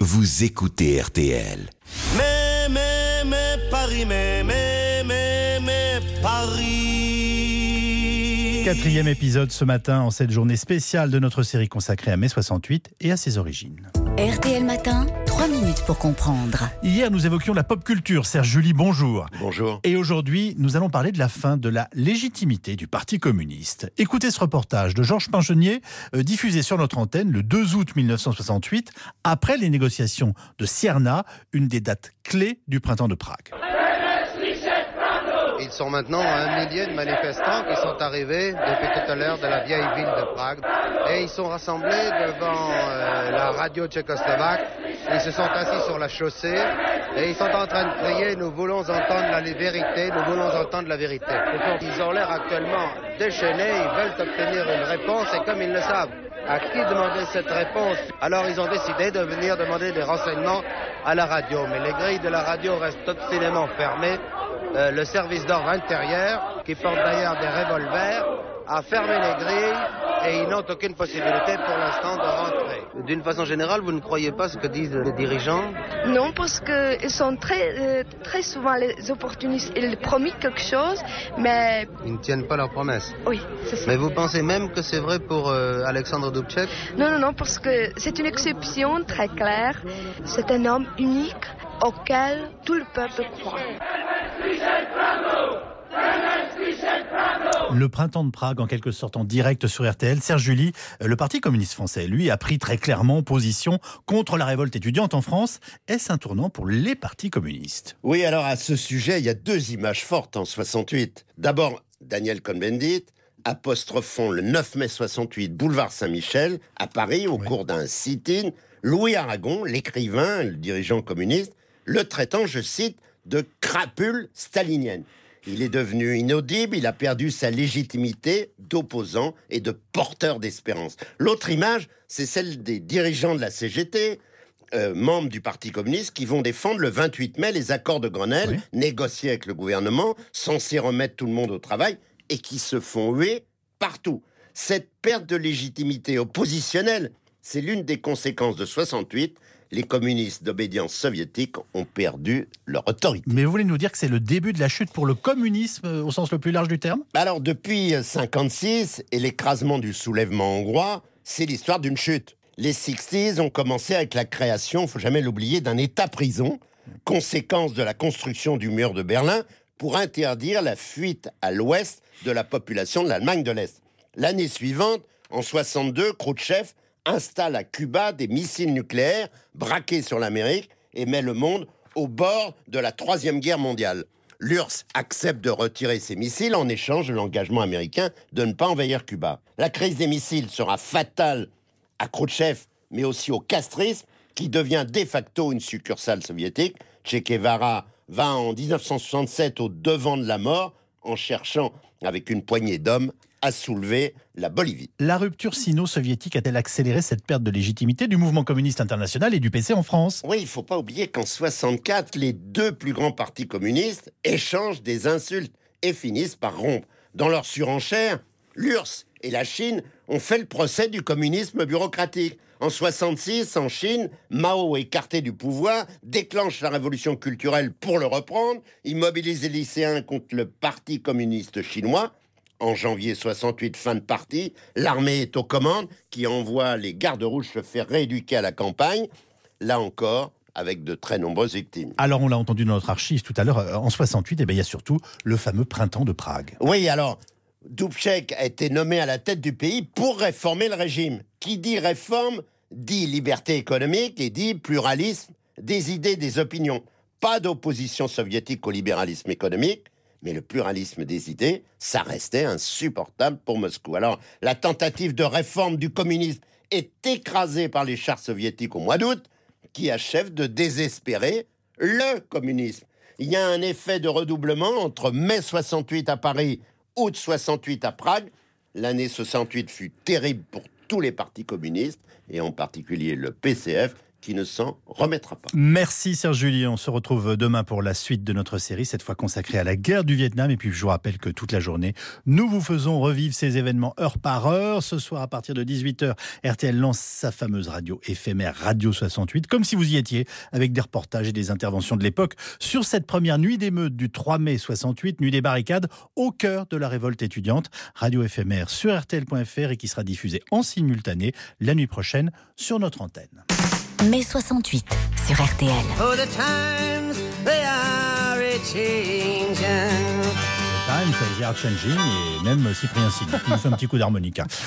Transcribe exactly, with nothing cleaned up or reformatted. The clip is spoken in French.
vous écoutez R T L. Mais, mais, mais, Paris, mais, mais, mais, mais, Paris. Quatrième épisode ce matin en cette journée spéciale de notre série consacrée à mai soixante-huit et à ses origines. R T L Matin, trois minutes pour comprendre. Hier, nous évoquions la pop culture. Serge Julie, bonjour. Bonjour. Et aujourd'hui, nous allons parler de la fin de la légitimité du Parti communiste. Écoutez ce reportage de Georges Pinchenier, euh, diffusé sur notre antenne le deux août mille neuf cent soixante-huit, après les négociations de Cierna, une des dates clés du printemps de Prague. Ils sont maintenant un millier de manifestants qui sont arrivés depuis tout à l'heure de la vieille ville de Prague. Et ils sont rassemblés devant euh, la radio tchécoslovaque. Ils se sont assis sur la chaussée et ils sont en train de crier « Nous voulons entendre la vérité, nous voulons entendre la vérité ». Ils ont l'air actuellement déchaînés, ils veulent obtenir une réponse et comme ils le savent, à qui demander cette réponse? Alors ils ont décidé de venir demander des renseignements à la radio. Mais les grilles de la radio restent obstinément fermées. Euh, le service d'ordre intérieur, qui porte d'ailleurs des revolvers, a fermé les grilles et ils n'ont aucune possibilité pour l'instant de rentrer. D'une façon générale, vous ne croyez pas ce que disent les dirigeants? Non, parce qu'ils sont très, euh, très souvent les opportunistes. Ils promettent quelque chose, mais... Ils ne tiennent pas leurs promesses. Oui, c'est ça. Mais vous pensez même que c'est vrai pour euh, Alexandre Dubček? Non, non, non, parce que c'est une exception très claire. C'est un homme unique auquel tout le peuple croit. Le printemps de Prague, en quelque sorte en direct sur R T L. Serge Julie, le Parti communiste français, lui, a pris très clairement position contre la révolte étudiante en France. Est-ce un tournant pour les partis communistes? Oui, alors à ce sujet, il y a deux images fortes en soixante-huit. D'abord, Daniel Cohn-Bendit, apostrophant le neuf mai soixante-huit, boulevard Saint-Michel, à Paris, au oui. cours d'un sit-in, Louis Aragon, l'écrivain, le dirigeant communiste, le traitant, je cite, de crapule stalinienne. Il est devenu inaudible, il a perdu sa légitimité d'opposant et de porteur d'espérance. L'autre image, c'est celle des dirigeants de la C G T, euh, membres du Parti communiste, qui vont défendre le vingt-huit mai les accords de Grenelle, oui. négociés avec le gouvernement, censés remettre tout le monde au travail, et qui se font huer partout. Cette perte de légitimité oppositionnelle, c'est l'une des conséquences de soixante-huit. Les communistes d'obédience soviétique ont perdu leur autorité. Mais vous voulez nous dire que c'est le début de la chute pour le communisme au sens le plus large du terme? Alors depuis cinquante-six et l'écrasement du soulèvement hongrois, c'est l'histoire d'une chute. Les sixties ont commencé avec la création, il ne faut jamais l'oublier, d'un État-prison, conséquence de la construction du mur de Berlin, pour interdire la fuite à l'ouest de la population de l'Allemagne de l'Est. L'année suivante, en soixante-deux, Khrouchtchev installe à Cuba des missiles nucléaires braqués sur l'Amérique et met le monde au bord de la Troisième Guerre mondiale. L'U R S S accepte de retirer ses missiles en échange de l'engagement américain de ne pas envahir Cuba. La crise des missiles sera fatale à Khrouchtchev, mais aussi au castrisme, qui devient de facto une succursale soviétique. Che Guevara va en dix-neuf cent soixante-sept au devant de la mort en cherchant, avec une poignée d'hommes, à soulever la Bolivie. La rupture sino-soviétique a-t-elle accéléré cette perte de légitimité du mouvement communiste international et du P C en France? Oui, il ne faut pas oublier qu'en soixante-quatre, les deux plus grands partis communistes échangent des insultes et finissent par rompre. Dans leur surenchère, l'U R S S et la Chine ont fait le procès du communisme bureaucratique. En soixante-six, en Chine, Mao, écarté du pouvoir, déclenche la révolution culturelle pour le reprendre. Il mobilise les lycéens contre le Parti communiste chinois. En janvier soixante-huit, fin de partie, l'armée est aux commandes, qui envoie les gardes rouges se faire rééduquer à la campagne. Là encore, avec de très nombreuses victimes. Alors, on l'a entendu dans notre archive tout à l'heure, en soixante-huit, eh bien, il y a surtout le fameux printemps de Prague. Oui, alors, Dubček a été nommé à la tête du pays pour réformer le régime. Qui dit réforme, dit liberté économique et dit pluralisme des idées, des opinions. Pas d'opposition soviétique au libéralisme économique, mais le pluralisme des idées, ça restait insupportable pour Moscou. Alors, la tentative de réforme du communisme est écrasée par les chars soviétiques au mois d'août, qui achèvent de désespérer le communisme. Il y a un effet de redoublement entre mai soixante-huit à Paris, août soixante-huit à Prague. L'année soixante-huit fut terrible pour tous les partis communistes, et en particulier le P C F, qui ne s'en remettra pas. Merci Serge Julie, on se retrouve demain pour la suite de notre série, cette fois consacrée à la guerre du Vietnam. Et puis je vous rappelle que toute la journée, nous vous faisons revivre ces événements heure par heure. Ce soir à partir de dix-huit heures, R T L lance sa fameuse radio éphémère Radio soixante-huit, comme si vous y étiez, avec des reportages et des interventions de l'époque sur cette première nuit d'émeute du trois mai soixante-huit, nuit des barricades, au cœur de la révolte étudiante. Radio éphémère sur R T L point F R et qui sera diffusée en simultané la nuit prochaine sur notre antenne. mai soixante-huit sur R T L. Oh, the times, they are a-changing. Times, they are changing, et même Cyprien Signy qui nous fait un petit coup d'harmonica.